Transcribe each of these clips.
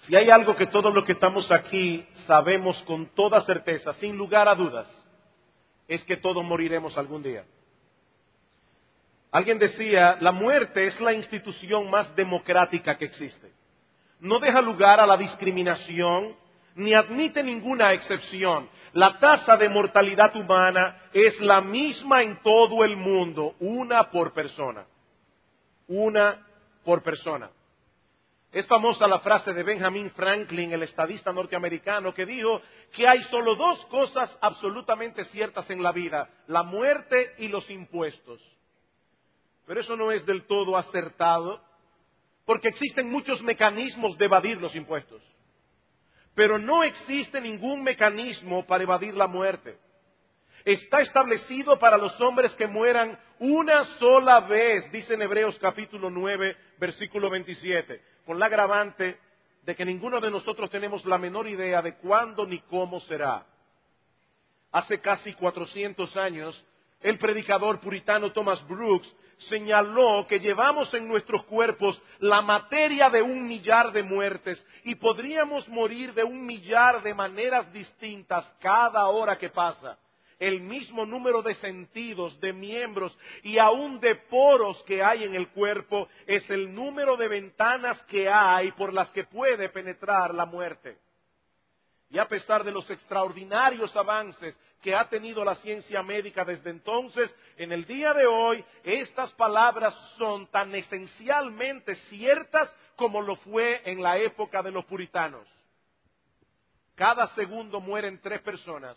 Si hay algo que todos los que estamos aquí sabemos con toda certeza, sin lugar a dudas, es que todos moriremos algún día. Alguien decía, la muerte es la institución más democrática que existe. No deja lugar a la discriminación, ni admite ninguna excepción. La tasa de mortalidad humana es la misma en todo el mundo, una por persona. Una por persona. Es famosa la frase de Benjamin Franklin, el estadista norteamericano, que dijo que hay solo dos cosas absolutamente ciertas en la vida, la muerte y los impuestos. Pero eso no es del todo acertado, porque existen muchos mecanismos de evadir los impuestos. Pero no existe ningún mecanismo para evadir la muerte. Está establecido para los hombres que mueran una sola vez, dice en Hebreos capítulo 9, versículo 27, con la agravante de que ninguno de nosotros tenemos la menor idea de cuándo ni cómo será. Hace casi 400 años, el predicador puritano Thomas Brooks señaló que llevamos en nuestros cuerpos la materia de 1 millar de muertes y podríamos morir de 1 millar de maneras distintas cada hora que pasa. El mismo número de sentidos, de miembros y aún de poros que hay en el cuerpo es el número de ventanas que hay por las que puede penetrar la muerte. Y a pesar de los extraordinarios avances que ha tenido la ciencia médica desde entonces, en el día de hoy estas palabras son tan esencialmente ciertas como lo fue en la época de los puritanos. Cada segundo mueren 3 personas.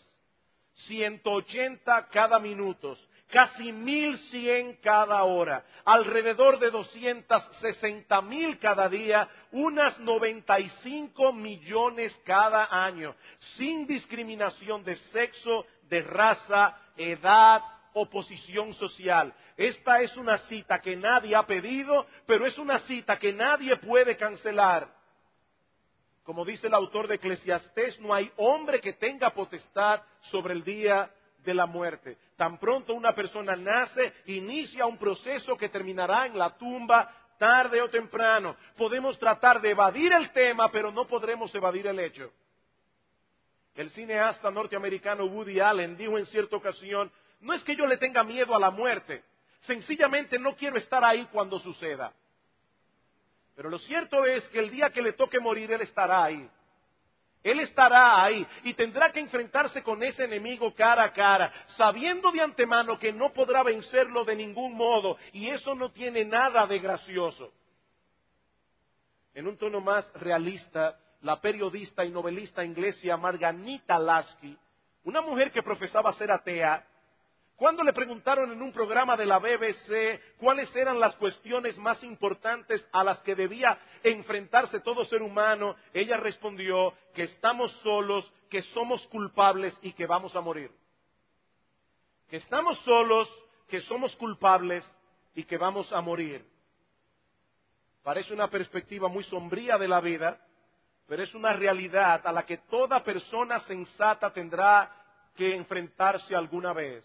180 cada minuto, casi 1.100 cada hora, alrededor de 260.000 cada día, unas 95 millones cada año, sin discriminación de sexo, de raza, edad o posición social. Esta es una cita que nadie ha pedido, pero es una cita que nadie puede cancelar. Como dice el autor de Eclesiastés, no hay hombre que tenga potestad sobre el día de la muerte. Tan pronto una persona nace, inicia un proceso que terminará en la tumba, tarde o temprano. Podemos tratar de evadir el tema, pero no podremos evadir el hecho. El cineasta norteamericano Woody Allen dijo en cierta ocasión, no es que yo le tenga miedo a la muerte, sencillamente no quiero estar ahí cuando suceda. Pero lo cierto es que el día que le toque morir, él estará ahí. Él estará ahí y tendrá que enfrentarse con ese enemigo cara a cara, sabiendo de antemano que no podrá vencerlo de ningún modo, y eso no tiene nada de gracioso. En un tono más realista, la periodista y novelista inglesa Margarita Lasky, una mujer que profesaba ser atea, cuando le preguntaron en un programa de la BBC cuáles eran las cuestiones más importantes a las que debía enfrentarse todo ser humano, ella respondió que estamos solos, que somos culpables y que vamos a morir. Que estamos solos, que somos culpables y que vamos a morir. Parece una perspectiva muy sombría de la vida, pero es una realidad a la que toda persona sensata tendrá que enfrentarse alguna vez.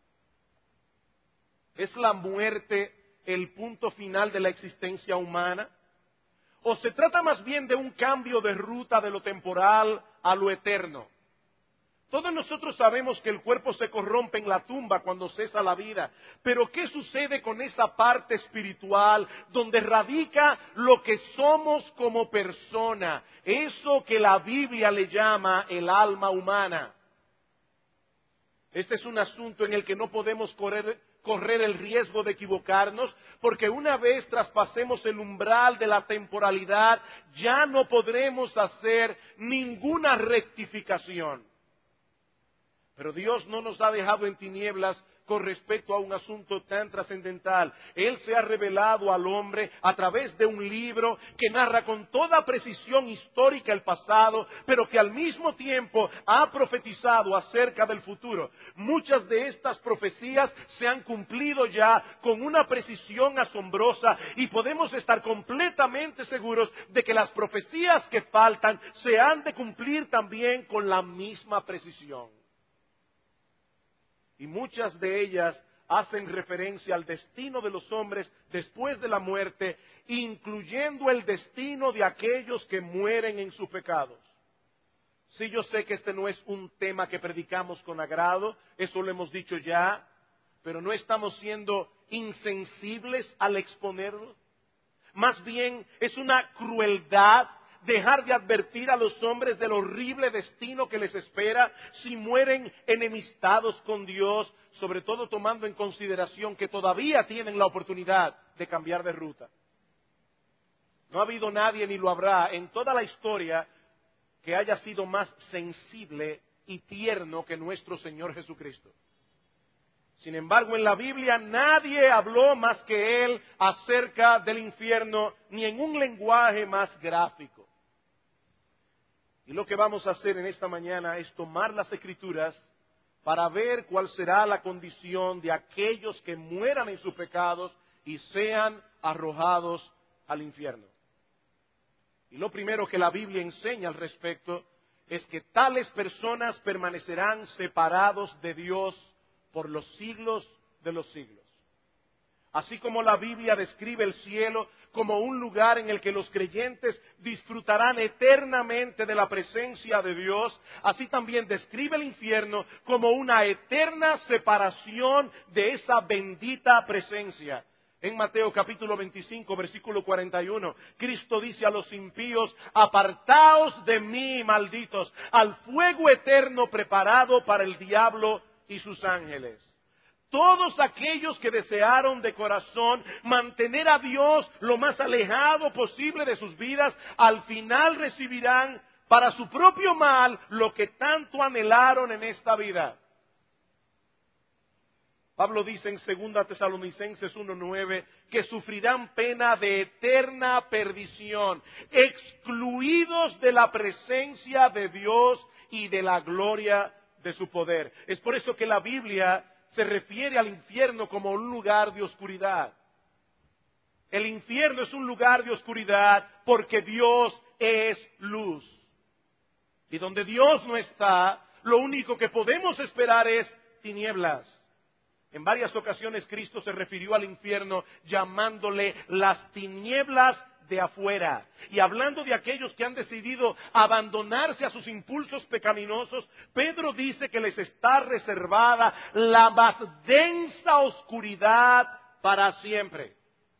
¿Es la muerte el punto final de la existencia humana? ¿O se trata más bien de un cambio de ruta de lo temporal a lo eterno? Todos nosotros sabemos que el cuerpo se corrompe en la tumba cuando cesa la vida, pero ¿qué sucede con esa parte espiritual donde radica lo que somos como persona? Eso que la Biblia le llama el alma humana. Este es un asunto en el que no podemos correr el riesgo de equivocarnos, porque una vez traspasemos el umbral de la temporalidad, ya no podremos hacer ninguna rectificación. Pero Dios no nos ha dejado en tinieblas con respecto a un asunto tan trascendental. Él se ha revelado al hombre a través de un libro que narra con toda precisión histórica el pasado, pero que al mismo tiempo ha profetizado acerca del futuro. Muchas de estas profecías se han cumplido ya con una precisión asombrosa y podemos estar completamente seguros de que las profecías que faltan se han de cumplir también con la misma precisión. Y muchas de ellas hacen referencia al destino de los hombres después de la muerte, incluyendo el destino de aquellos que mueren en sus pecados. Sí, yo sé que este no es un tema que predicamos con agrado, eso lo hemos dicho ya, pero no estamos siendo insensibles al exponerlo. Más bien es una crueldad dejar de advertir a los hombres del horrible destino que les espera si mueren enemistados con Dios, sobre todo tomando en consideración que todavía tienen la oportunidad de cambiar de ruta. No ha habido nadie, ni lo habrá, en toda la historia que haya sido más sensible y tierno que nuestro Señor Jesucristo. Sin embargo, en la Biblia nadie habló más que Él acerca del infierno, ni en un lenguaje más gráfico. Y lo que vamos a hacer en esta mañana es tomar las Escrituras para ver cuál será la condición de aquellos que mueran en sus pecados y sean arrojados al infierno. Y lo primero que la Biblia enseña al respecto es que tales personas permanecerán separados de Dios por los siglos de los siglos. Así como la Biblia describe el cielo como un lugar en el que los creyentes disfrutarán eternamente de la presencia de Dios, así también describe el infierno como una eterna separación de esa bendita presencia. En Mateo capítulo 25, versículo 41, Cristo dice a los impíos: apartaos de mí, malditos, al fuego eterno preparado para el diablo y sus ángeles. Todos aquellos que desearon de corazón mantener a Dios lo más alejado posible de sus vidas, al final recibirán para su propio mal lo que tanto anhelaron en esta vida. Pablo dice en 2 Tesalonicenses 1:9 que sufrirán pena de eterna perdición, excluidos de la presencia de Dios y de la gloria de su poder. Es por eso que la Biblia se refiere al infierno como un lugar de oscuridad. El infierno es un lugar de oscuridad porque Dios es luz. Y donde Dios no está, lo único que podemos esperar es tinieblas. En varias ocasiones Cristo se refirió al infierno llamándole las tinieblas de afuera. Y hablando de aquellos que han decidido abandonarse a sus impulsos pecaminosos, Pedro dice que les está reservada la más densa oscuridad para siempre.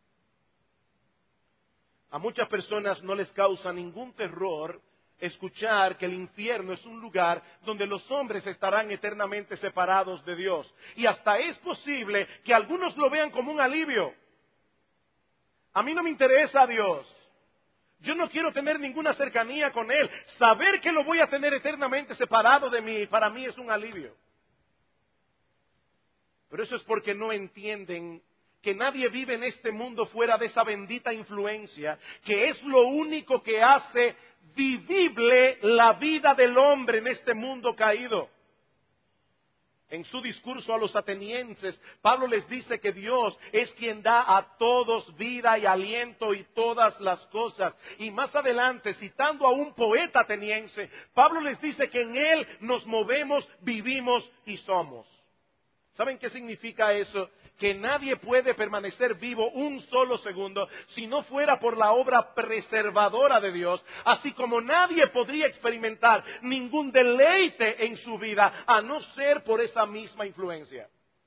A muchas personas no les causa ningún terror escuchar que el infierno es un lugar donde los hombres estarán eternamente separados de Dios. Y hasta es posible que algunos lo vean como un alivio. A mí no me interesa Dios. Yo no quiero tener ninguna cercanía con Él. Saber que lo voy a tener eternamente separado de mí, para mí es un alivio. Pero eso es porque no entienden que nadie vive en este mundo fuera de esa bendita influencia, que es lo único que hace vivible la vida del hombre en este mundo caído. En su discurso a los atenienses, Pablo les dice que Dios es quien da a todos vida y aliento y todas las cosas. Y más adelante, citando a un poeta ateniense, Pablo les dice que en Él nos movemos, vivimos y somos. ¿Saben qué significa eso? Que nadie puede permanecer vivo un solo segundo si no fuera por la obra preservadora de Dios, así como nadie podría experimentar ningún deleite en su vida a no ser por esa misma influencia.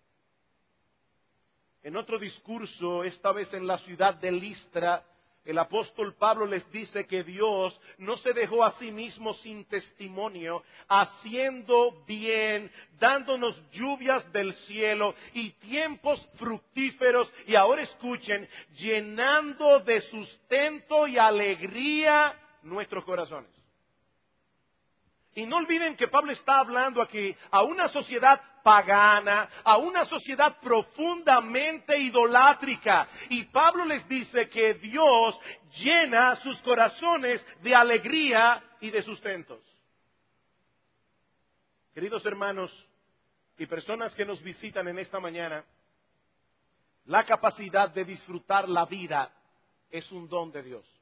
En otro discurso, esta vez en la ciudad de Listra, el apóstol Pablo les dice que Dios no se dejó a sí mismo sin testimonio, haciendo bien, dándonos lluvias del cielo y tiempos fructíferos, y ahora escuchen, llenando de sustento y alegría nuestros corazones. Y no olviden que Pablo está hablando aquí a una sociedad pagana, a una sociedad profundamente idolátrica. Y Pablo les dice que Dios llena sus corazones de alegría y de sustentos. Queridos hermanos y personas que nos visitan en esta mañana, la capacidad de disfrutar la vida es un don de Dios.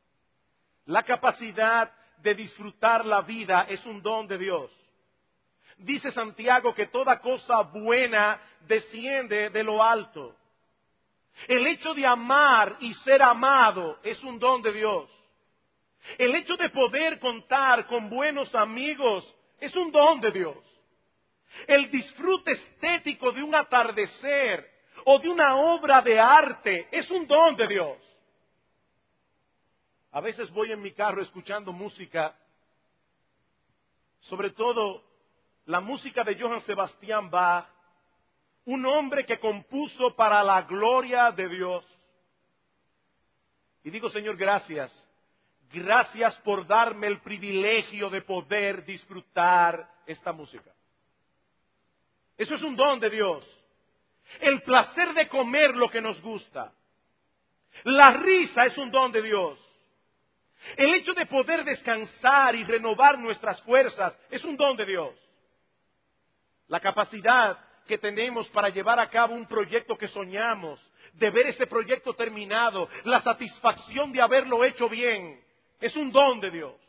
La capacidad de disfrutar la vida es un don de Dios. Dice Santiago que toda cosa buena desciende de lo alto. El hecho de amar y ser amado es un don de Dios. El hecho de poder contar con buenos amigos es un don de Dios. El disfrute estético de un atardecer o de una obra de arte es un don de Dios. A veces voy en mi carro escuchando música, sobre todo la música de Johann Sebastian Bach, un hombre que compuso para la gloria de Dios. Y digo, Señor, gracias. Gracias por darme el privilegio de poder disfrutar esta música. Eso es un don de Dios. El placer de comer lo que nos gusta. La risa es un don de Dios. El hecho de poder descansar y renovar nuestras fuerzas es un don de Dios. La capacidad que tenemos para llevar a cabo un proyecto que soñamos, de ver ese proyecto terminado, la satisfacción de haberlo hecho bien, es un don de Dios.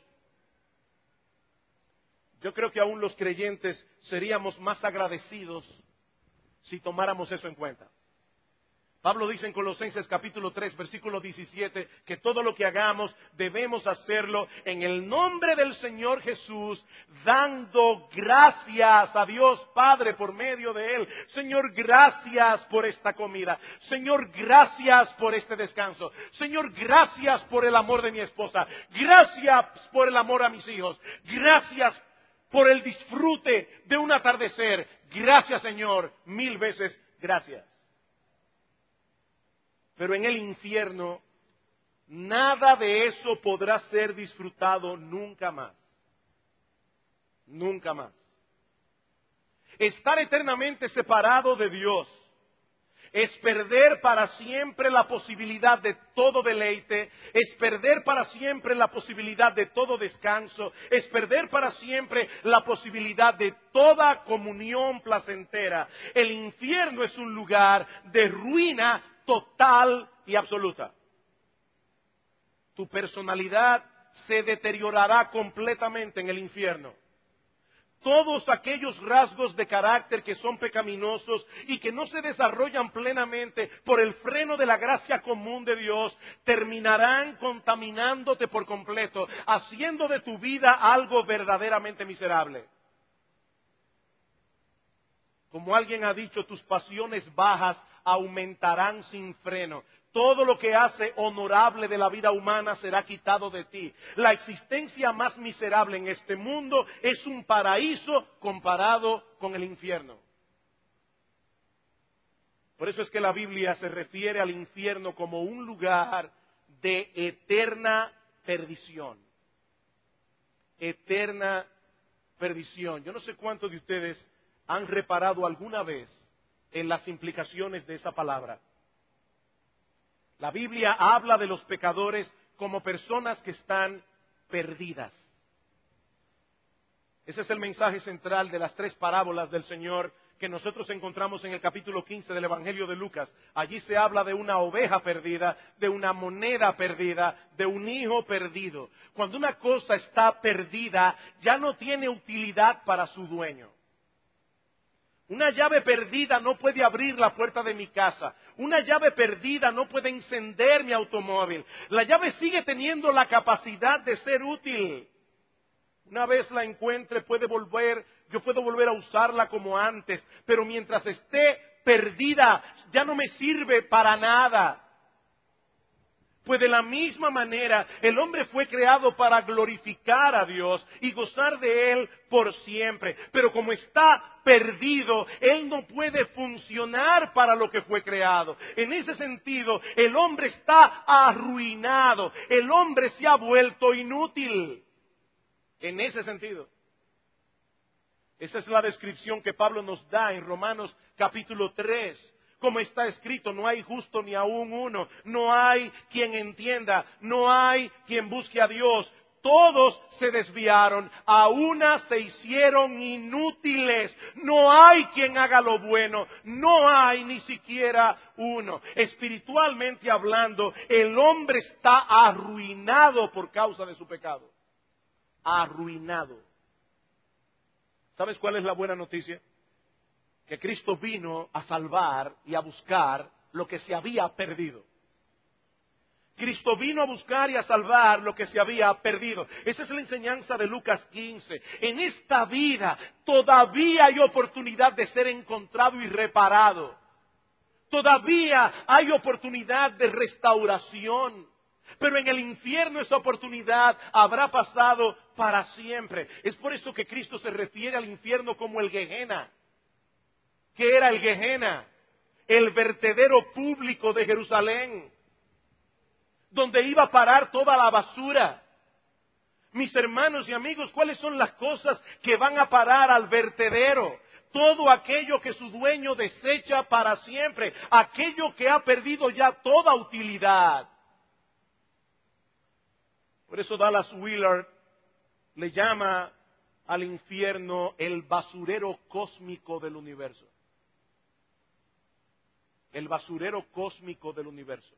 Yo creo que aún los creyentes seríamos más agradecidos si tomáramos eso en cuenta. Pablo dice en Colosenses capítulo 3, versículo 17, que todo lo que hagamos debemos hacerlo en el nombre del Señor Jesús, dando gracias a Dios Padre por medio de Él. Señor, gracias por esta comida. Señor, gracias por este descanso. Señor, gracias por el amor de mi esposa. Gracias por el amor a mis hijos. Gracias por el disfrute de un atardecer. Gracias, Señor, 1000 veces gracias. Pero en el infierno, nada de eso podrá ser disfrutado nunca más. Nunca más. Estar eternamente separado de Dios es perder para siempre la posibilidad de todo deleite, es perder para siempre la posibilidad de todo descanso, es perder para siempre la posibilidad de toda comunión placentera. El infierno es un lugar de ruina total y absoluta. Tu personalidad se deteriorará completamente en el infierno. Todos aquellos rasgos de carácter que son pecaminosos y que no se desarrollan plenamente por el freno de la gracia común de Dios, terminarán contaminándote por completo, haciendo de tu vida algo verdaderamente miserable. Como alguien ha dicho, tus pasiones bajas aumentarán sin freno. Todo lo que hace honorable de la vida humana será quitado de ti. La existencia más miserable en este mundo es un paraíso comparado con el infierno. Por eso es que la Biblia se refiere al infierno como un lugar de eterna perdición. Eterna perdición. Yo no sé cuántos de ustedes han reparado alguna vez en las implicaciones de esa palabra. La Biblia habla de los pecadores como personas que están perdidas. Ese es el mensaje central de las 3 parábolas del Señor que nosotros encontramos en el capítulo 15 del Evangelio de Lucas. Allí se habla de una oveja perdida, de una moneda perdida, de un hijo perdido. Cuando una cosa está perdida, ya no tiene utilidad para su dueño. Una llave perdida no puede abrir la puerta de mi casa. Una llave perdida no puede encender mi automóvil. La llave sigue teniendo la capacidad de ser útil. Una vez la encuentre, yo puedo volver a usarla como antes, pero mientras esté perdida, ya no me sirve para nada. Pues de la misma manera, el hombre fue creado para glorificar a Dios y gozar de Él por siempre. Pero como está perdido, Él no puede funcionar para lo que fue creado. En ese sentido, el hombre está arruinado. El hombre se ha vuelto inútil. En ese sentido. Esa es la descripción que Pablo nos da en Romanos capítulo 3. Como está escrito, no hay justo ni aún uno, no hay quien entienda, no hay quien busque a Dios. Todos se desviaron, a una se hicieron inútiles. No hay quien haga lo bueno, no hay ni siquiera uno. Espiritualmente hablando, el hombre está arruinado por causa de su pecado. Arruinado. ¿Sabes cuál es la buena noticia? Que Cristo vino a salvar y a buscar lo que se había perdido. Cristo vino a buscar y a salvar lo que se había perdido. Esa es la enseñanza de Lucas 15. En esta vida todavía hay oportunidad de ser encontrado y reparado. Todavía hay oportunidad de restauración. Pero en el infierno esa oportunidad habrá pasado para siempre. Es por eso que Cristo se refiere al infierno como el Gehenna. ¿Qué era el Gehenna? El vertedero público de Jerusalén, donde iba a parar toda la basura. Mis hermanos y amigos, ¿cuáles son las cosas que van a parar al vertedero? Todo aquello que su dueño desecha para siempre, aquello que ha perdido ya toda utilidad. Por eso Dallas Willard le llama al infierno el basurero cósmico del universo. El basurero cósmico del universo.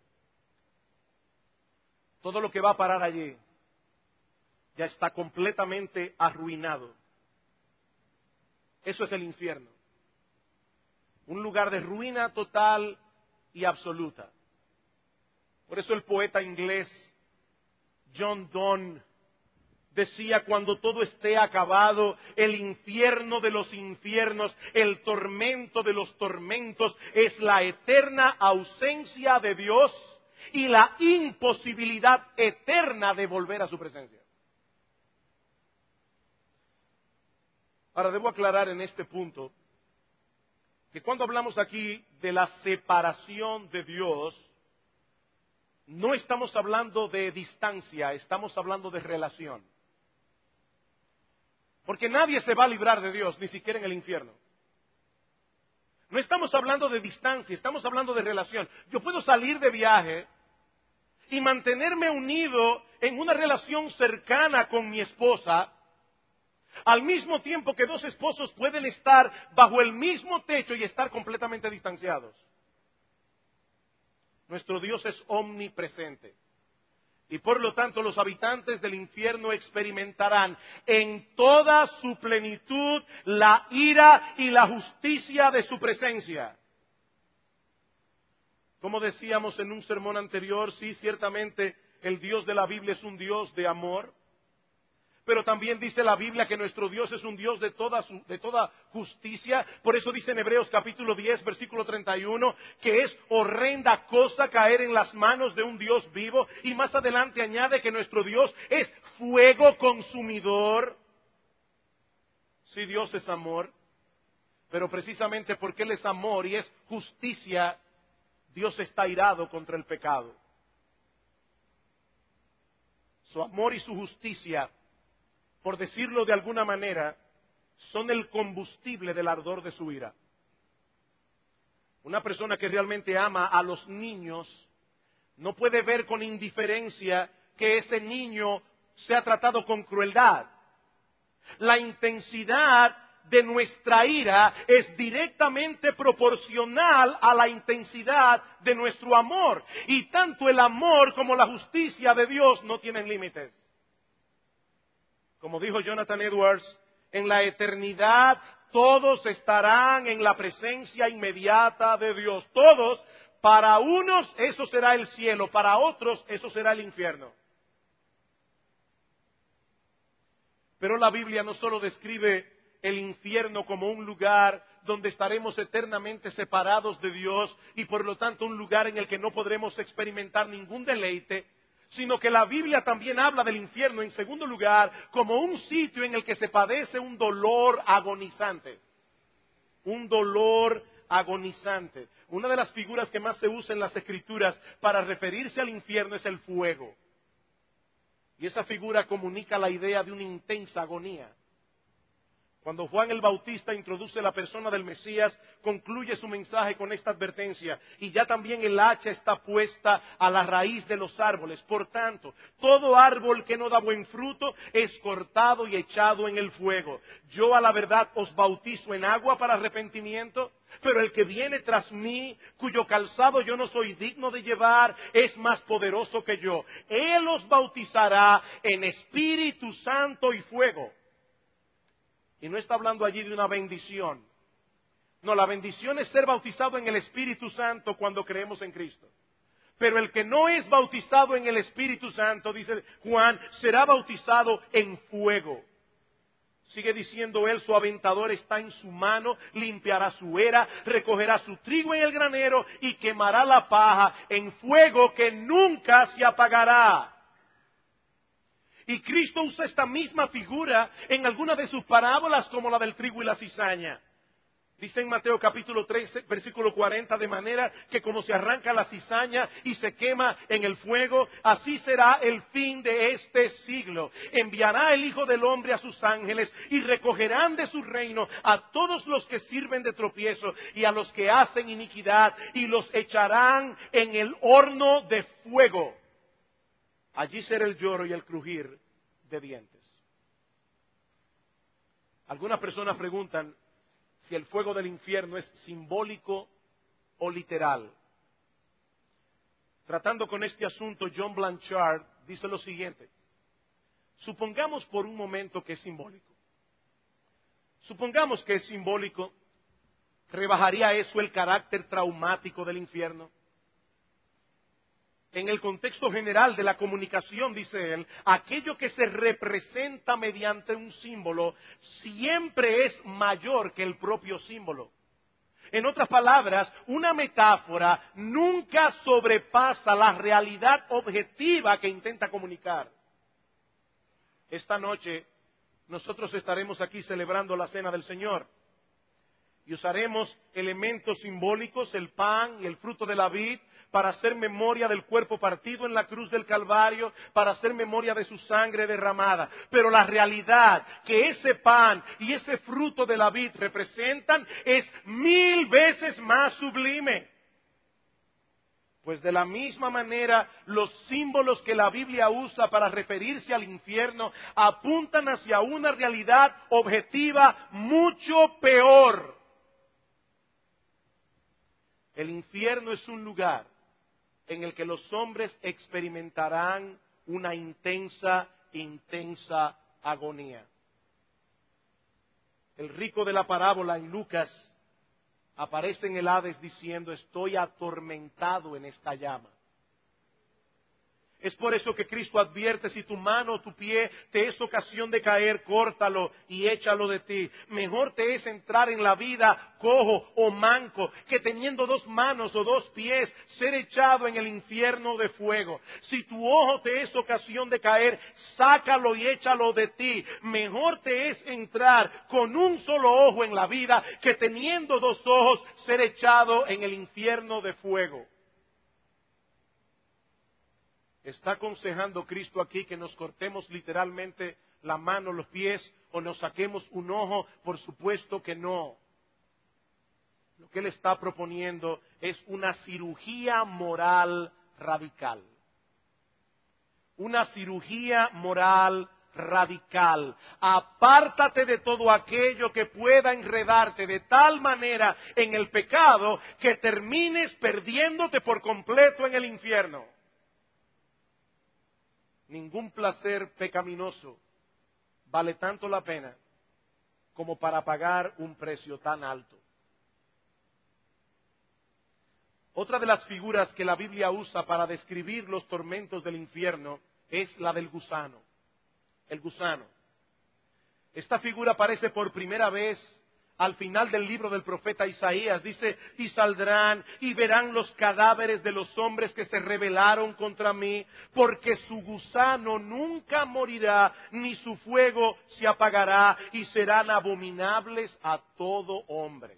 Todo lo que va a parar allí ya está completamente arruinado. Eso es el infierno. Un lugar de ruina total y absoluta. Por eso el poeta inglés John Donne decía: cuando todo esté acabado, el infierno de los infiernos, el tormento de los tormentos, es la eterna ausencia de Dios y la imposibilidad eterna de volver a su presencia. Ahora, debo aclarar en este punto que cuando hablamos aquí de la separación de Dios, no estamos hablando de distancia, estamos hablando de relación. Porque nadie se va a librar de Dios, ni siquiera en el infierno. No estamos hablando de distancia, estamos hablando de relación. Yo puedo salir de viaje y mantenerme unido en una relación cercana con mi esposa, al mismo tiempo que dos esposos pueden estar bajo el mismo techo y estar completamente distanciados. Nuestro Dios es omnipresente. Y por lo tanto los habitantes del infierno experimentarán en toda su plenitud la ira y la justicia de su presencia. Como decíamos en un sermón anterior, sí, ciertamente el Dios de la Biblia es un Dios de amor. Pero también dice la Biblia que nuestro Dios es un Dios de toda justicia. Por eso dice en Hebreos capítulo 10, versículo 31, que es horrenda cosa caer en las manos de un Dios vivo. Y más adelante añade que nuestro Dios es fuego consumidor. Sí, Dios es amor, pero precisamente porque Él es amor y es justicia, Dios está irado contra el pecado. Su amor y su justicia, por decirlo de alguna manera, son el combustible del ardor de su ira. Una persona que realmente ama a los niños no puede ver con indiferencia que ese niño sea tratado con crueldad. La intensidad de nuestra ira es directamente proporcional a la intensidad de nuestro amor. Y tanto el amor como la justicia de Dios no tienen límites. Como dijo Jonathan Edwards, en la eternidad todos estarán en la presencia inmediata de Dios. Todos, para unos eso será el cielo, para otros eso será el infierno. Pero la Biblia no solo describe el infierno como un lugar donde estaremos eternamente separados de Dios y por lo tanto un lugar en el que no podremos experimentar ningún deleite, sino que la Biblia también habla del infierno, en segundo lugar, como un sitio en el que se padece un dolor agonizante. Un dolor agonizante. Una de las figuras que más se usa en las Escrituras para referirse al infierno es el fuego. Y esa figura comunica la idea de una intensa agonía. Cuando Juan el Bautista introduce la persona del Mesías, concluye su mensaje con esta advertencia: y ya también el hacha está puesta a la raíz de los árboles. Por tanto, todo árbol que no da buen fruto es cortado y echado en el fuego. Yo a la verdad os bautizo en agua para arrepentimiento, pero el que viene tras mí, cuyo calzado yo no soy digno de llevar, es más poderoso que yo. Él os bautizará en Espíritu Santo y fuego. Y no está hablando allí de una bendición. No, la bendición es ser bautizado en el Espíritu Santo cuando creemos en Cristo. Pero el que no es bautizado en el Espíritu Santo, dice Juan, será bautizado en fuego. Sigue diciendo él, su aventador está en su mano, limpiará su era, recogerá su trigo en el granero y quemará la paja en fuego que nunca se apagará. Y Cristo usa esta misma figura en algunas de sus parábolas como la del trigo y la cizaña. Dice en Mateo capítulo 13, versículo 40, de manera que como se arranca la cizaña y se quema en el fuego, así será el fin de este siglo. Enviará el Hijo del Hombre a sus ángeles y recogerán de su reino a todos los que sirven de tropiezo y a los que hacen iniquidad y los echarán en el horno de fuego. Allí será el lloro y el crujir de dientes. Algunas personas preguntan si el fuego del infierno es simbólico o literal. Tratando con este asunto, John Blanchard dice lo siguiente. Supongamos por un momento que es simbólico. Supongamos que es simbólico. ¿Rebajaría eso el carácter traumático del infierno? En el contexto general de la comunicación, dice él, aquello que se representa mediante un símbolo siempre es mayor que el propio símbolo. En otras palabras, una metáfora nunca sobrepasa la realidad objetiva que intenta comunicar. Esta noche nosotros estaremos aquí celebrando la Cena del Señor y usaremos elementos simbólicos, el pan y el fruto de la vid, para hacer memoria del cuerpo partido en la cruz del Calvario, para hacer memoria de su sangre derramada. Pero la realidad que ese pan y ese fruto de la vid representan es 1000 veces más sublime. Pues de la misma manera, los símbolos que la Biblia usa para referirse al infierno apuntan hacia una realidad objetiva mucho peor. El infierno es un lugar en el que los hombres experimentarán una intensa agonía. El rico de la parábola en Lucas aparece en el Hades diciendo, estoy atormentado en esta llama. Es por eso que Cristo advierte, si tu mano o tu pie te es ocasión de caer, córtalo y échalo de ti. Mejor te es entrar en la vida cojo o manco, que teniendo 2 manos o 2 pies, ser echado en el infierno de fuego. Si tu ojo te es ocasión de caer, sácalo y échalo de ti. Mejor te es entrar con un solo ojo en la vida, que teniendo 2 ojos, ser echado en el infierno de fuego. ¿Está aconsejando Cristo aquí que nos cortemos literalmente la mano, los pies o nos saquemos un ojo? Por supuesto que no. Lo que Él está proponiendo es una cirugía moral radical. Una cirugía moral radical. Apártate de todo aquello que pueda enredarte de tal manera en el pecado que termines perdiéndote por completo en el infierno. Ningún placer pecaminoso vale tanto la pena como para pagar un precio tan alto. Otra de las figuras que la Biblia usa para describir los tormentos del infierno es la del gusano. El gusano. Esta figura aparece por primera vez al final del libro del profeta Isaías. Dice, y saldrán y verán los cadáveres de los hombres que se rebelaron contra mí, porque su gusano nunca morirá, ni su fuego se apagará, y serán abominables a todo hombre.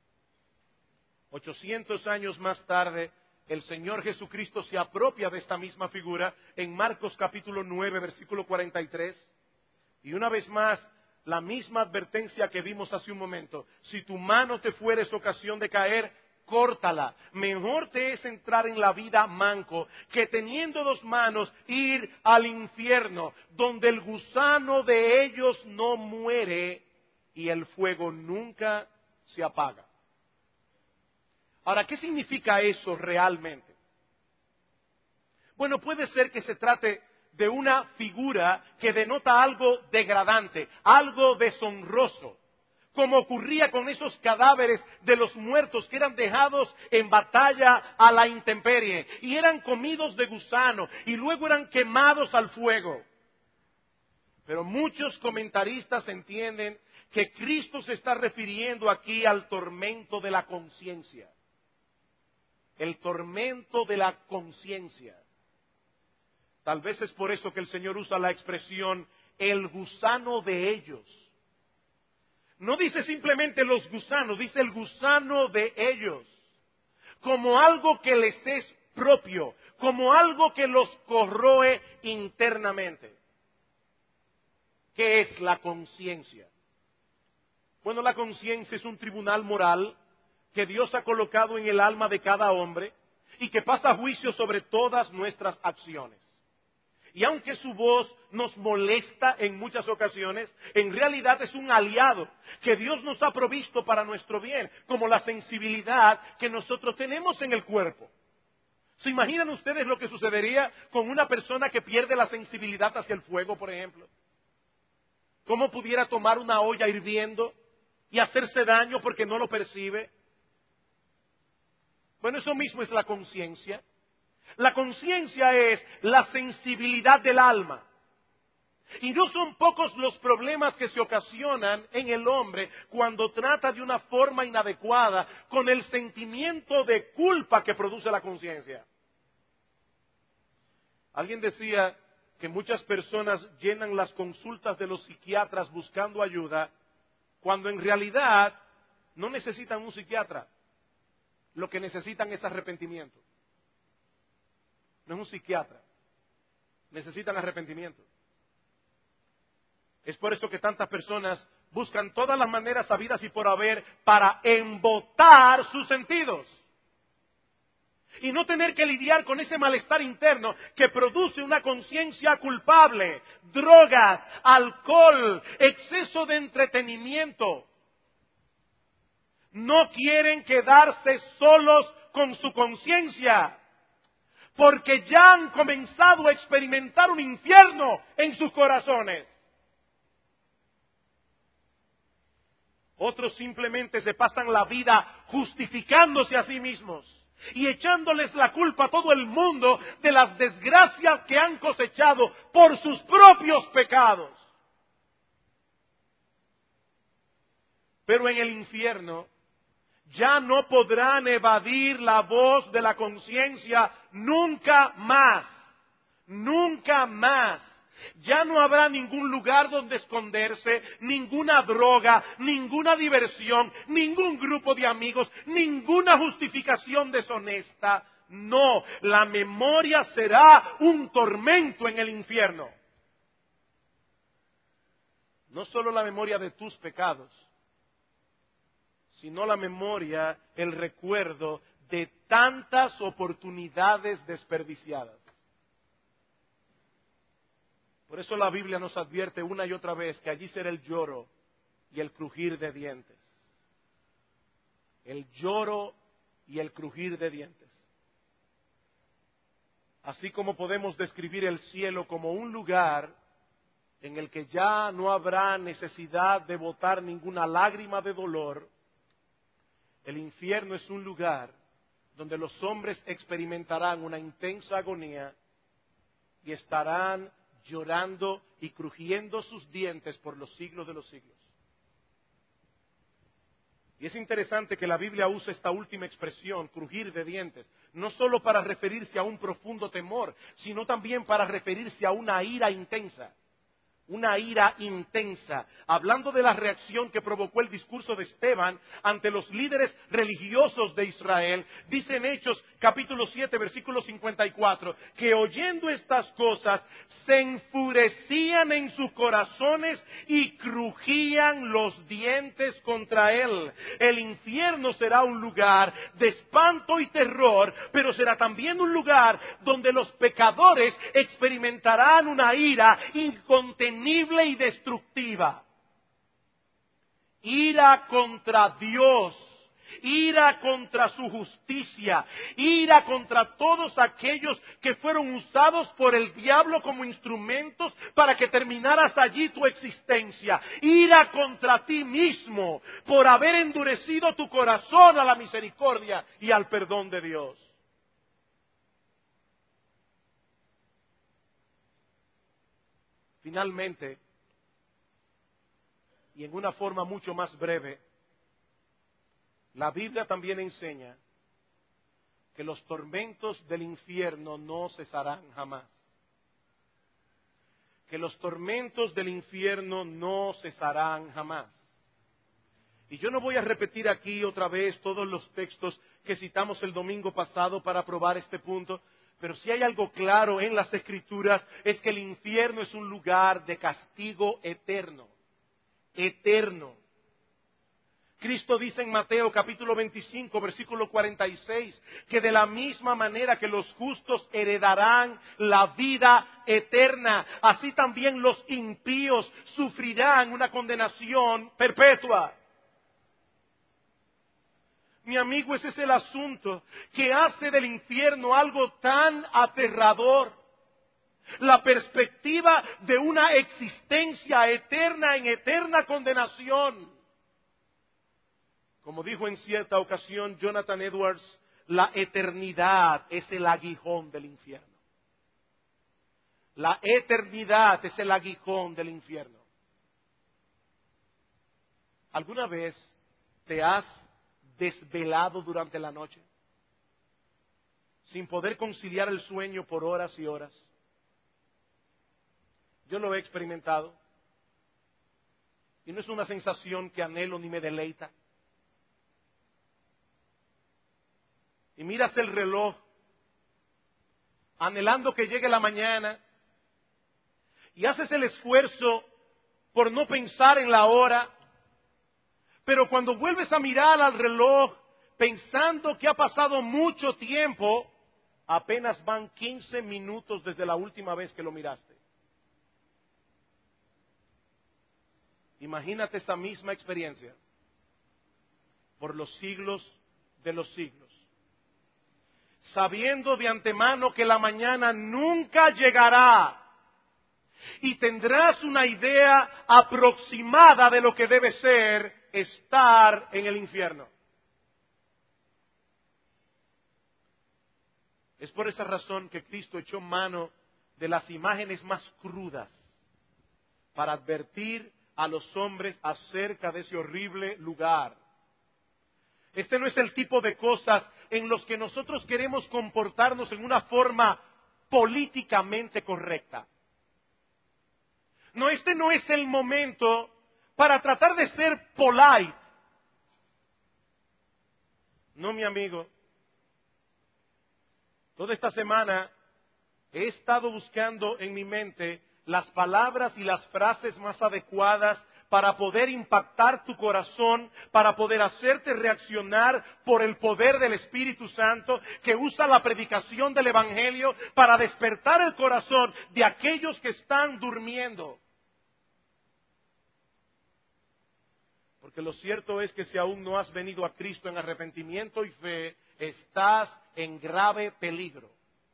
800 años más tarde, el Señor Jesucristo se apropia de esta misma figura en Marcos capítulo 9, versículo 43, y una vez más, la misma advertencia que vimos hace un momento. Si tu mano te fueres ocasión de caer, córtala. Mejor te es entrar en la vida manco que teniendo 2 manos ir al infierno, donde el gusano de ellos no muere y el fuego nunca se apaga. Ahora, ¿qué significa eso realmente? Bueno, puede ser que se trate de una figura que denota algo degradante, algo deshonroso, como ocurría con esos cadáveres de los muertos que eran dejados en batalla a la intemperie y eran comidos de gusano y luego eran quemados al fuego. Pero muchos comentaristas entienden que Cristo se está refiriendo aquí al tormento de la conciencia. El tormento de la conciencia. Tal vez es por eso que el Señor usa la expresión el gusano de ellos. No dice simplemente los gusanos, dice el gusano de ellos. Como algo que les es propio, como algo que los corroe internamente. ¿Qué es la conciencia? Bueno, la conciencia es un tribunal moral que Dios ha colocado en el alma de cada hombre y que pasa juicio sobre todas nuestras acciones. Y aunque su voz nos molesta en muchas ocasiones, en realidad es un aliado que Dios nos ha provisto para nuestro bien, como la sensibilidad que nosotros tenemos en el cuerpo. ¿Se imaginan ustedes lo que sucedería con una persona que pierde la sensibilidad hacia el fuego, por ejemplo? ¿Cómo pudiera tomar una olla hirviendo y hacerse daño porque no lo percibe? Bueno, eso mismo es la conciencia. La conciencia es la sensibilidad del alma. Y no son pocos los problemas que se ocasionan en el hombre cuando trata de una forma inadecuada con el sentimiento de culpa que produce la conciencia. Alguien decía que muchas personas llenan las consultas de los psiquiatras buscando ayuda, cuando en realidad no necesitan un psiquiatra. Lo que necesitan es arrepentimiento. No es un psiquiatra. Necesitan arrepentimiento. Es por eso que tantas personas buscan todas las maneras habidas y por haber para embotar sus sentidos. Y no tener que lidiar con ese malestar interno que produce una conciencia culpable, drogas, alcohol, exceso de entretenimiento. No quieren quedarse solos con su conciencia, porque ya han comenzado a experimentar un infierno en sus corazones. Otros simplemente se pasan la vida justificándose a sí mismos y echándoles la culpa a todo el mundo de las desgracias que han cosechado por sus propios pecados. Pero en el infierno ya no podrán evadir la voz de la conciencia nunca más. Nunca más. Ya no habrá ningún lugar donde esconderse, ninguna droga, ninguna diversión, ningún grupo de amigos, ninguna justificación deshonesta. No, la memoria será un tormento en el infierno. No solo la memoria de tus pecados, sino la memoria, el recuerdo de tantas oportunidades desperdiciadas. Por eso la Biblia nos advierte una y otra vez que allí será el lloro y el crujir de dientes. El lloro y el crujir de dientes. Así como podemos describir el cielo como un lugar en el que ya no habrá necesidad de botar ninguna lágrima de dolor, el infierno es un lugar donde los hombres experimentarán una intensa agonía y estarán llorando y crujiendo sus dientes por los siglos de los siglos. Y es interesante que la Biblia use esta última expresión, crujir de dientes, no solo para referirse a un profundo temor, sino también para referirse a una ira intensa. Una ira intensa, hablando de la reacción que provocó el discurso de Esteban ante los líderes religiosos de Israel. Dice en Hechos capítulo 7 versículo 54 que oyendo estas cosas se enfurecían en sus corazones y crujían los dientes contra él. El infierno será un lugar de espanto y terror, pero será también un lugar donde los pecadores experimentarán una ira incontenible y destructiva. Ira contra Dios ira contra su justicia, ira contra todos aquellos que fueron usados por el diablo como instrumentos para que terminaras allí tu existencia, ira contra ti mismo por haber endurecido tu corazón a la misericordia y al perdón de Dios. Finalmente, y en una forma mucho más breve, la Biblia también enseña que los tormentos del infierno no cesarán jamás. Que los tormentos del infierno no cesarán jamás. Y yo no voy a repetir aquí otra vez todos los textos que citamos el domingo pasado para probar este punto, pero si hay algo claro en las Escrituras es que el infierno es un lugar de castigo eterno. Eterno. Cristo dice en Mateo capítulo 25, versículo 46, que de la misma manera que los justos heredarán la vida eterna, así también los impíos sufrirán una condenación perpetua. Mi amigo, ese es el asunto que hace del infierno algo tan aterrador. La perspectiva de una existencia eterna en eterna condenación. Como dijo en cierta ocasión Jonathan Edwards, la eternidad es el aguijón del infierno. La eternidad es el aguijón del infierno. ¿Alguna vez te has desvelado durante la noche sin poder conciliar el sueño por horas y horas? Yo lo he experimentado y no es una sensación que anhelo ni me deleita. Y miras el reloj, anhelando que llegue la mañana, y haces el esfuerzo por no pensar en la hora, pero cuando vuelves a mirar al reloj, pensando que ha pasado mucho tiempo, apenas van 15 minutos desde la última vez que lo miraste. Imagínate esa misma experiencia por los siglos de los siglos, sabiendo de antemano que la mañana nunca llegará y tendrás una idea aproximada de lo que debe ser estar en el infierno. Es por esa razón que Cristo echó mano de las imágenes más crudas para advertir a los hombres acerca de ese horrible lugar. Este no es el tipo de cosas en los que nosotros queremos comportarnos en una forma políticamente correcta. No, este no es el momento para tratar de ser polite. No, mi amigo. Toda esta semana he estado buscando en mi mente las palabras y las frases más adecuadas para poder impactar tu corazón, para poder hacerte reaccionar por el poder del Espíritu Santo, que usa la predicación del Evangelio para despertar el corazón de aquellos que están durmiendo. Porque lo cierto es que si aún no has venido a Cristo en arrepentimiento y fe, estás en grave peligro.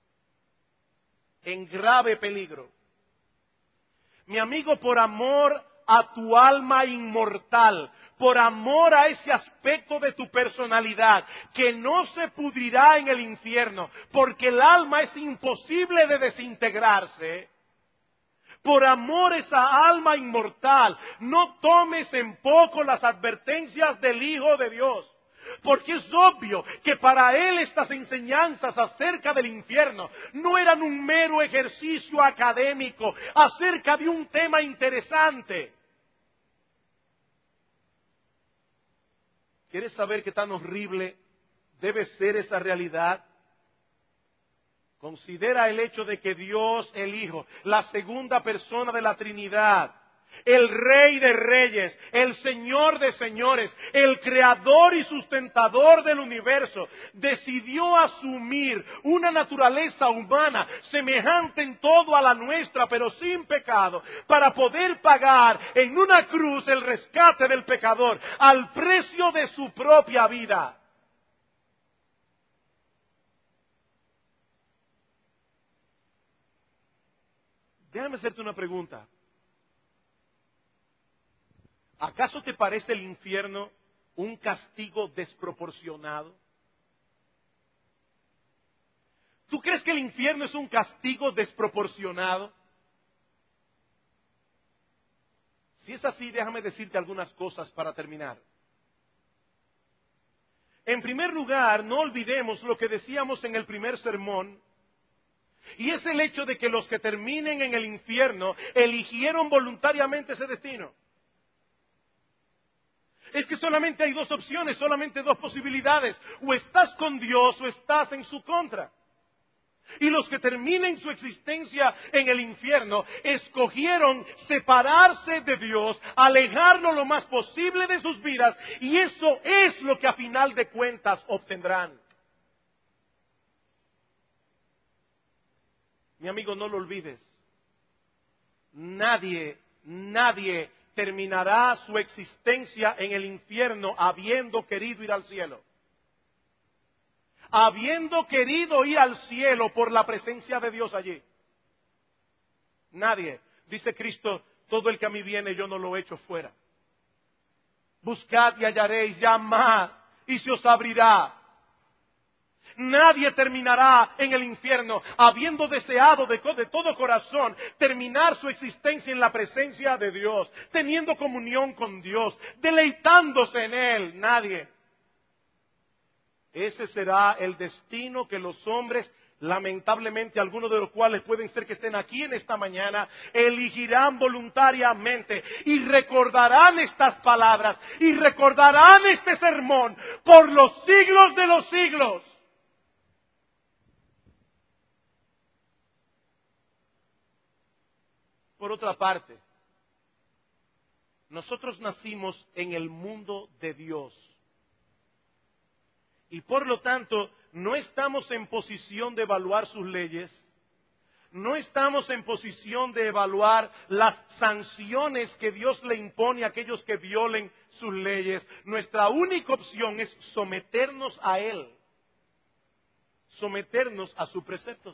En grave peligro. Mi amigo, por amor a tu alma inmortal, por amor a ese aspecto de tu personalidad que no se pudrirá en el infierno, porque el alma es imposible de desintegrarse, por amor a esa alma inmortal, no tomes en poco las advertencias del Hijo de Dios. Porque es obvio que para él estas enseñanzas acerca del infierno no eran un mero ejercicio académico acerca de un tema interesante. ¿Quieres saber qué tan horrible debe ser esa realidad? Considera el hecho de que Dios, el Hijo, la segunda persona de la Trinidad, el Rey de Reyes, el Señor de Señores, el Creador y sustentador del universo, decidió asumir una naturaleza humana semejante en todo a la nuestra, pero sin pecado, para poder pagar en una cruz el rescate del pecador al precio de su propia vida. Déjame hacerte una pregunta. ¿Acaso te parece el infierno un castigo desproporcionado? ¿Tú crees que el infierno es un castigo desproporcionado? Si es así, déjame decirte algunas cosas para terminar. En primer lugar, no olvidemos lo que decíamos en el primer sermón, y es el hecho de que los que terminen en el infierno eligieron voluntariamente ese destino. Es que solamente hay dos opciones, solamente dos posibilidades. O estás con Dios o estás en su contra. Y los que terminen su existencia en el infierno escogieron separarse de Dios, alejarlo lo más posible de sus vidas, y eso es lo que a final de cuentas obtendrán. Mi amigo, no lo olvides. Nadie terminará su existencia en el infierno habiendo querido ir al cielo. Habiendo querido ir al cielo por la presencia de Dios allí. Nadie. Dice Cristo, todo el que a mí viene yo no lo echo fuera. Buscad y hallaréis, llamad y se os abrirá. Nadie terminará en el infierno habiendo deseado de todo corazón terminar su existencia en la presencia de Dios, teniendo comunión con Dios, deleitándose en Él. Nadie. Ese será el destino que los hombres, lamentablemente algunos de los cuales pueden ser que estén aquí en esta mañana, elegirán voluntariamente y recordarán estas palabras y recordarán este sermón por los siglos de los siglos. Por otra parte, nosotros nacimos en el mundo de Dios y por lo tanto no estamos en posición de evaluar sus leyes, no estamos en posición de evaluar las sanciones que Dios le impone a aquellos que violen sus leyes. Nuestra única opción es someternos a Él, someternos a sus preceptos.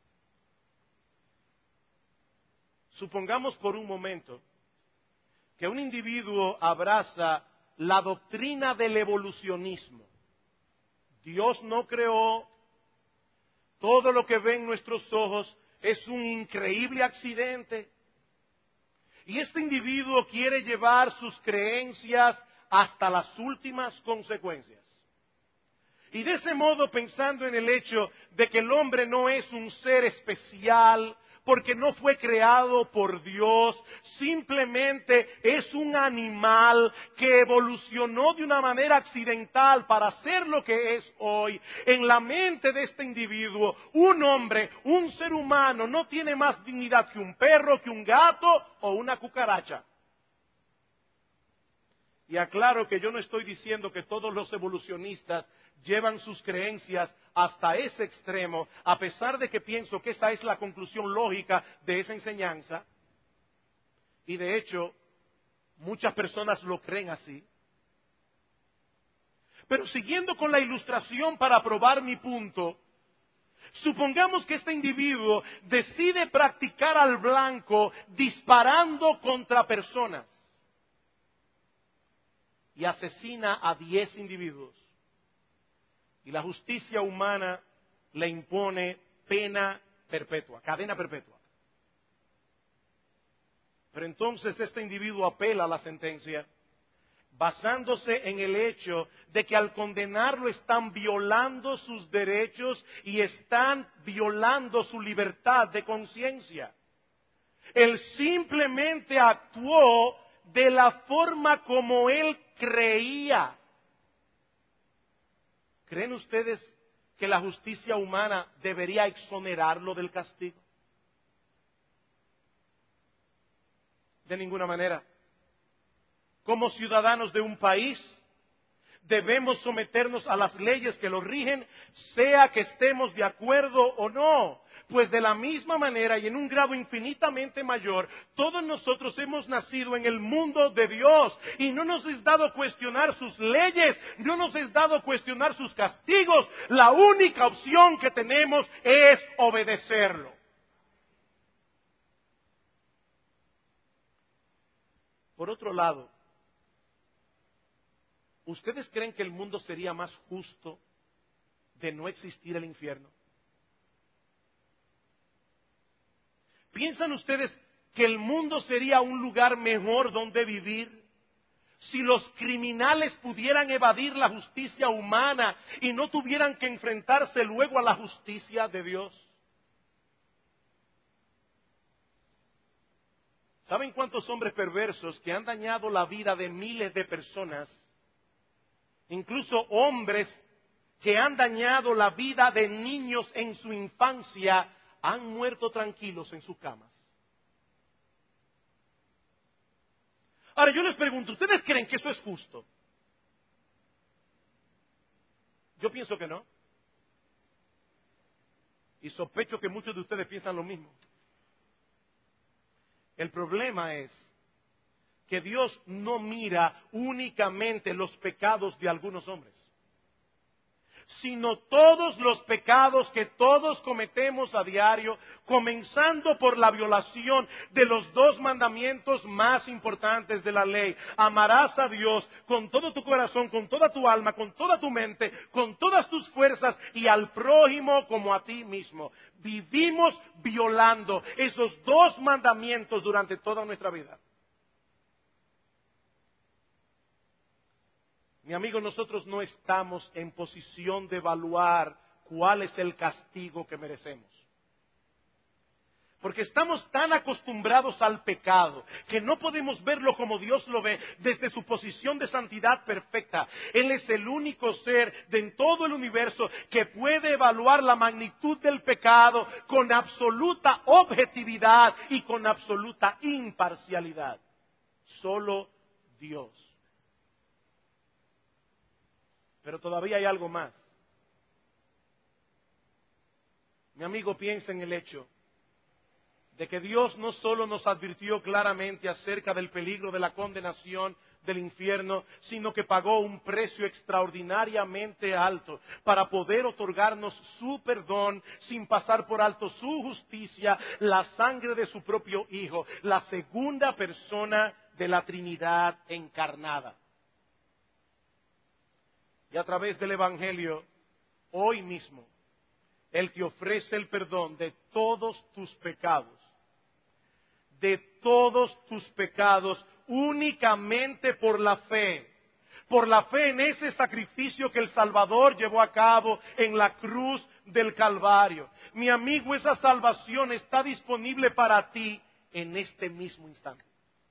Supongamos por un momento que un individuo abraza la doctrina del evolucionismo. Dios no creó, todo lo que ven nuestros ojos es un increíble accidente. Y este individuo quiere llevar sus creencias hasta las últimas consecuencias. Y de ese modo, pensando en el hecho de que el hombre no es un ser especial, porque no fue creado por Dios, simplemente es un animal que evolucionó de una manera accidental para ser lo que es hoy. En la mente de este individuo, un hombre, un ser humano, no tiene más dignidad que un perro, que un gato o una cucaracha. Y aclaro que yo no estoy diciendo que todos los evolucionistas llevan sus creencias hasta ese extremo, a pesar de que pienso que esa es la conclusión lógica de esa enseñanza. Y de hecho, muchas personas lo creen así. Pero siguiendo con la ilustración para probar mi punto, supongamos que este individuo decide practicar al blanco disparando contra personas y asesina a 10 individuos. Y la justicia humana le impone pena perpetua, cadena perpetua. Pero entonces este individuo apela a la sentencia basándose en el hecho de que al condenarlo están violando sus derechos y están violando su libertad de conciencia. Él simplemente actuó de la forma como él creía. ¿Creen ustedes que la justicia humana debería exonerarlo del castigo? De ninguna manera. Como ciudadanos de un país, debemos someternos a las leyes que lo rigen, sea que estemos de acuerdo o no. Pues de la misma manera y en un grado infinitamente mayor, todos nosotros hemos nacido en el mundo de Dios y no nos es dado cuestionar sus leyes, no nos es dado cuestionar sus castigos. La única opción que tenemos es obedecerlo. Por otro lado, ¿ustedes creen que el mundo sería más justo de no existir el infierno? ¿Piensan ustedes que el mundo sería un lugar mejor donde vivir si los criminales pudieran evadir la justicia humana y no tuvieran que enfrentarse luego a la justicia de Dios? ¿Saben cuántos hombres perversos que han dañado la vida de miles de personas, incluso hombres que han dañado la vida de niños en su infancia, han muerto tranquilos en sus camas? Ahora yo les pregunto, ¿ustedes creen que eso es justo? Yo pienso que no. Y sospecho que muchos de ustedes piensan lo mismo. El problema es que Dios no mira únicamente los pecados de algunos hombres, sino todos los pecados que todos cometemos a diario, comenzando por la violación de los dos mandamientos más importantes de la ley. Amarás a Dios con todo tu corazón, con toda tu alma, con toda tu mente, con todas tus fuerzas y al prójimo como a ti mismo. Vivimos violando esos dos mandamientos durante toda nuestra vida. Mi amigo, nosotros no estamos en posición de evaluar cuál es el castigo que merecemos. Porque estamos tan acostumbrados al pecado que no podemos verlo como Dios lo ve desde su posición de santidad perfecta. Él es el único ser en todo el universo que puede evaluar la magnitud del pecado con absoluta objetividad y con absoluta imparcialidad. Solo Dios. Pero todavía hay algo más. Mi amigo, piensa en el hecho de que Dios no solo nos advirtió claramente acerca del peligro de la condenación del infierno, sino que pagó un precio extraordinariamente alto para poder otorgarnos su perdón sin pasar por alto su justicia, la sangre de su propio Hijo, la segunda persona de la Trinidad encarnada. Y a través del Evangelio, hoy mismo, Él te ofrece el perdón de todos tus pecados. De todos tus pecados, únicamente por la fe. Por la fe en ese sacrificio que el Salvador llevó a cabo en la cruz del Calvario. Mi amigo, esa salvación está disponible para ti en este mismo instante.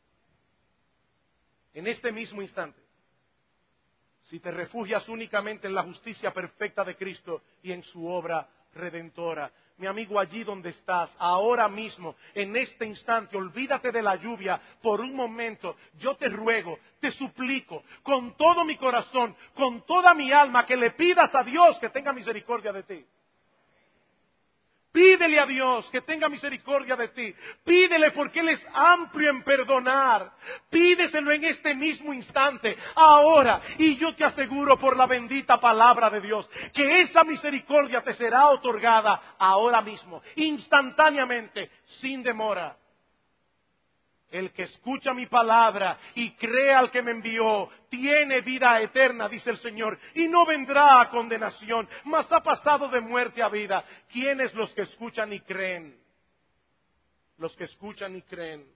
En este mismo instante. Si te refugias únicamente en la justicia perfecta de Cristo y en su obra redentora. Mi amigo, allí donde estás, ahora mismo, en este instante, olvídate de la lluvia por un momento. Yo te ruego, te suplico, con todo mi corazón, con toda mi alma, que le pidas a Dios que tenga misericordia de ti. Pídele a Dios que tenga misericordia de ti. Pídele porque Él es amplio en perdonar. Pídeselo en este mismo instante, ahora. Y yo te aseguro por la bendita palabra de Dios que esa misericordia te será otorgada ahora mismo, instantáneamente, sin demora. El que escucha mi palabra y cree al que me envió, tiene vida eterna, dice el Señor, y no vendrá a condenación, mas ha pasado de muerte a vida. ¿Quiénes los que escuchan y creen? Los que escuchan y creen.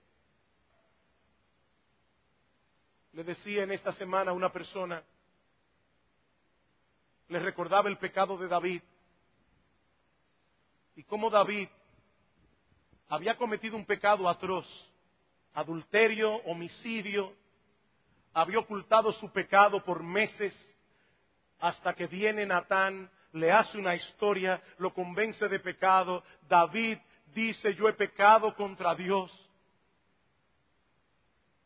Le decía en esta semana a una persona, le recordaba el pecado de David, y cómo David había cometido un pecado atroz. Adulterio, homicidio, había ocultado su pecado por meses hasta que viene Natán, le hace una historia, lo convence de pecado. David dice: yo he pecado contra Dios.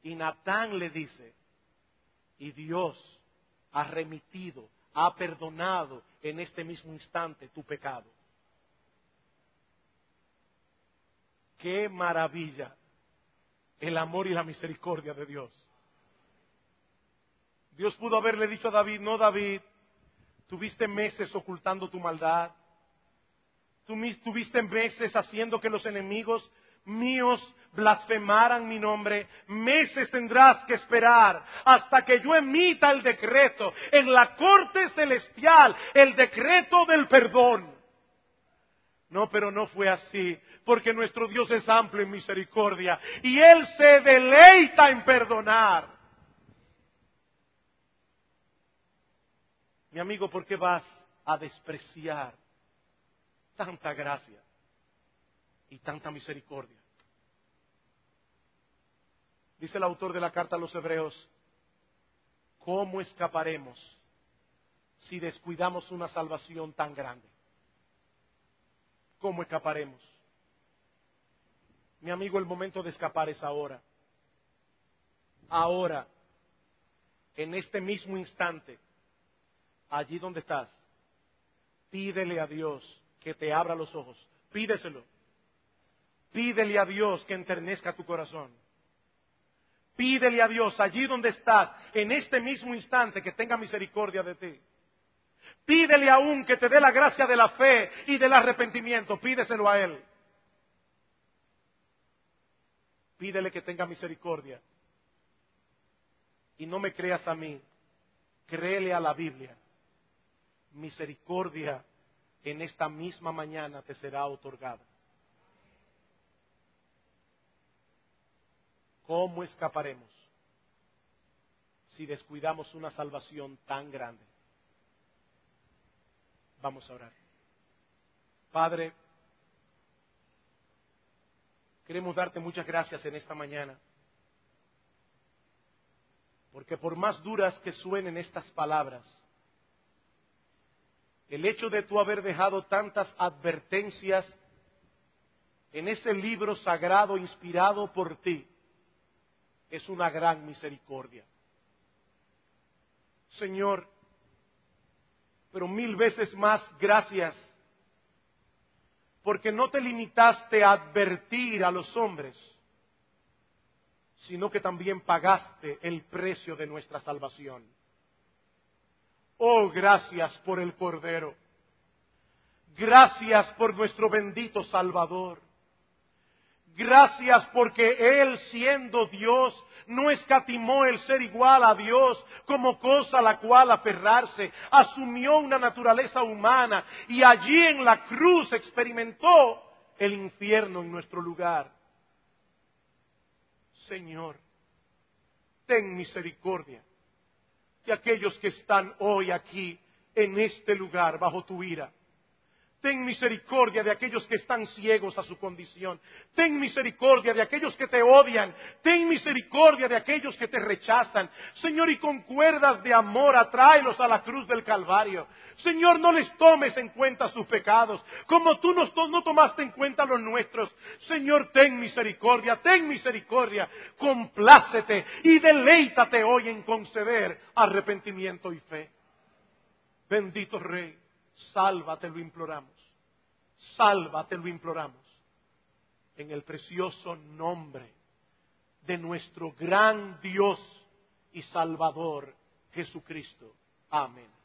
Y Natán le dice, y Dios ha remitido, ha perdonado en este mismo instante tu pecado. ¡Qué maravilla! El amor y la misericordia de Dios. Dios pudo haberle dicho a David, no, David, tuviste meses ocultando tu maldad. Tuviste meses haciendo que los enemigos míos blasfemaran mi nombre. Meses tendrás que esperar hasta que yo emita el decreto en la corte celestial, el decreto del perdón. No, pero no fue así, porque nuestro Dios es amplio en misericordia y Él se deleita en perdonar. Mi amigo, ¿por qué vas a despreciar tanta gracia y tanta misericordia? Dice el autor de la carta a los Hebreos, ¿cómo escaparemos si descuidamos una salvación tan grande? ¿Cómo escaparemos? Mi amigo, el momento de escapar es ahora. Ahora, en este mismo instante, allí donde estás, pídele a Dios que te abra los ojos. Pídeselo. Pídele a Dios que enternezca tu corazón. Pídele a Dios allí donde estás, en este mismo instante, que tenga misericordia de ti. Pídele aún que te dé la gracia de la fe y del arrepentimiento. Pídeselo a Él. Pídele que tenga misericordia. Y no me creas a mí, créele a la Biblia. Misericordia en esta misma mañana te será otorgada. ¿Cómo escaparemos si descuidamos una salvación tan grande? Vamos a orar. Padre, queremos darte muchas gracias en esta mañana, porque por más duras que suenen estas palabras, el hecho de tú haber dejado tantas advertencias en ese libro sagrado inspirado por ti, es una gran misericordia. Señor, pero 1000 veces más gracias, porque no te limitaste a advertir a los hombres, sino que también pagaste el precio de nuestra salvación. Oh, gracias por el Cordero. Gracias por nuestro bendito Salvador. Gracias porque Él, siendo Dios, no escatimó el ser igual a Dios como cosa a la cual aferrarse. Asumió una naturaleza humana y allí en la cruz experimentó el infierno en nuestro lugar. Señor, ten misericordia de aquellos que están hoy aquí en este lugar bajo tu ira. Ten misericordia de aquellos que están ciegos a su condición. Ten misericordia de aquellos que te odian. Ten misericordia de aquellos que te rechazan. Señor, y con cuerdas de amor atráelos a la cruz del Calvario. Señor, no les tomes en cuenta sus pecados, como tú no tomaste en cuenta los nuestros. Señor, ten misericordia, complácete y deleítate hoy en conceder arrepentimiento y fe. Bendito Rey, sálvate, lo imploramos. Sálvate, lo imploramos. En el precioso nombre de nuestro gran Dios y Salvador Jesucristo. Amén.